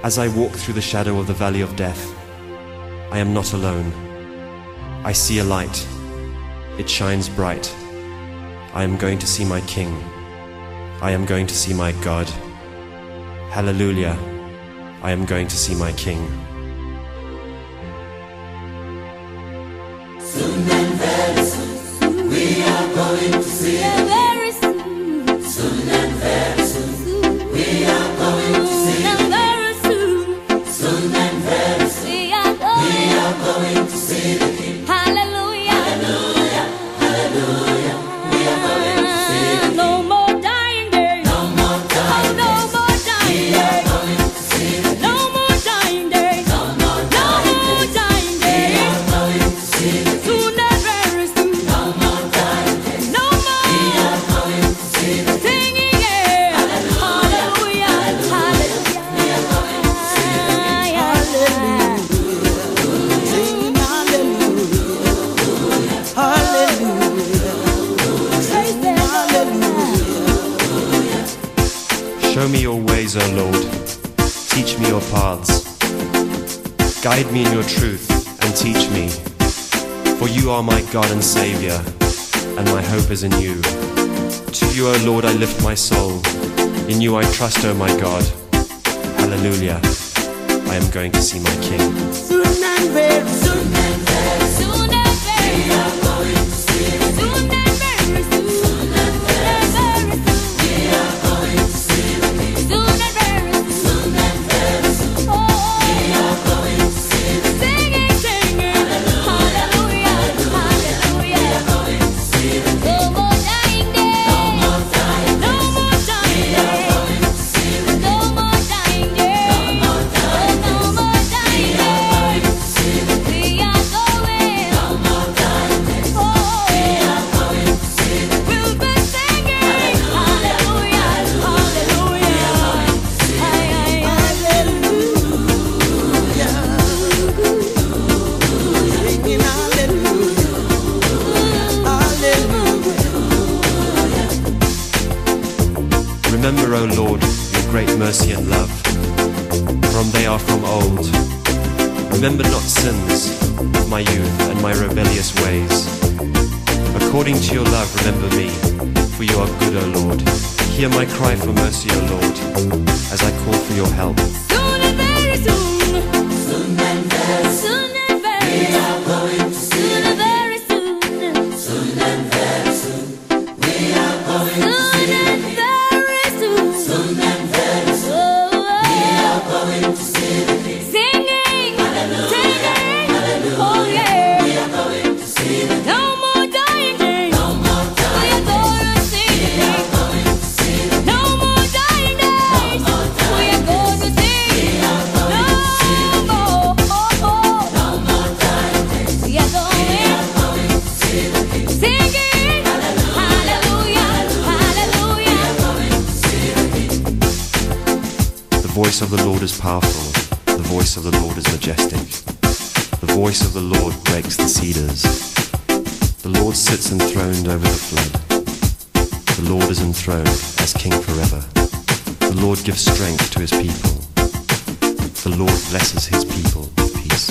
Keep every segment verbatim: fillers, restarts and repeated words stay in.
As I walk through the shadow of the valley of death, I am not alone. I see a light. It shines bright. I am going to see my King. I am going to see my God. Hallelujah. I am going to see my King. Soon and very soon, we are going to see the Very soon, Soon and very soon, we are going to see the very soon, Soon and very soon, we are going, we are going to see the King. hallelujah, Hallelujah, hallelujah, we are going to see the King. no more dying days, No more dying no days, more dying we are days, going to see the King. no more dying days, No more no dying more days, dying we days, are going to see the King. soon and very soon, No more dying days, no we more are going to see the King. singing, yeah, hallelujah, hallelujah, We are going to see the King. hallelujah. Singing hallelujah, hallelujah, singing hallelujah. Show me your ways, O Lord. Teach me your paths. Guide me in your truth and teach me. For you are my God and Savior, and my hope is in you. To you, O Lord, I lift my soul. In you I trust, O my God. Hallelujah. I am going to see my King. Soon and very soon, Soon and very We are going to see the King. soon and very soon, soon and very soon, We are going to see the King. soon and very soon, Soon and very soon, oh, we are going to see the King. singing, singing, hallelujah, hallelujah. Going to see the King. No more dying days, No more dying no more dying We are days, going to see the King. no more dying days, No more dying no more dying We are going days. to see the King. We are going, No more dying days. oh, We are going to see the King. we'll be singing, hallelujah, hallelujah. Ay, ay, singing hallelujah, hallelujah. Remember, O Lord, your great mercy and love, for they are from old. Remember not sins of my youth and my rebellious ways. According to your love, remember me, for you are good, O Lord. Hear my cry for mercy, O Lord, as I call for your help. soon and very soon, Soon and very soon, soon and very we soon, are going to see soon the and King. very soon, Soon and very soon, we are going to soon see the and King. very soon. Soon and very soon, Oh, we are going to see the King. singing, singing, oh We yeah. are going to see the King. No more dying days. No more We dying are going to see the We are King. going to see the King. No more dying days. We are going to see. No more. Oh, oh. No more dying days. We are going, Going to see the King. singing, hallelujah, hallelujah. Going to see the King. The voice of the Lord is powerful. The voice of the Lord is majestic. The voice of the Lord breaks the cedars. The Lord sits enthroned over the flood. The Lord is enthroned as King forever. The Lord gives strength to his people. The Lord blesses his people with peace.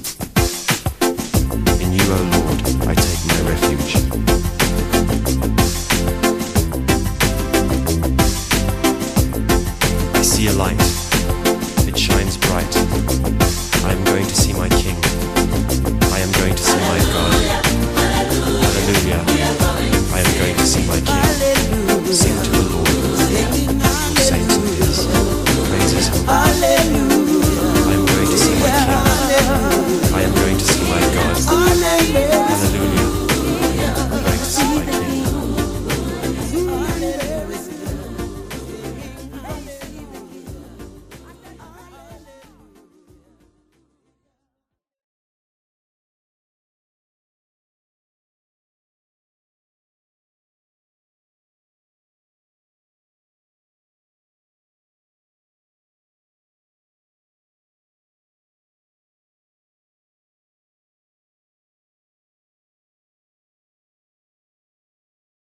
In you, O Lord, I take my refuge. I see a light. It shines bright. I am going to see my King. I am going to see my God. Hallelujah. I am going to see my King. Sing to the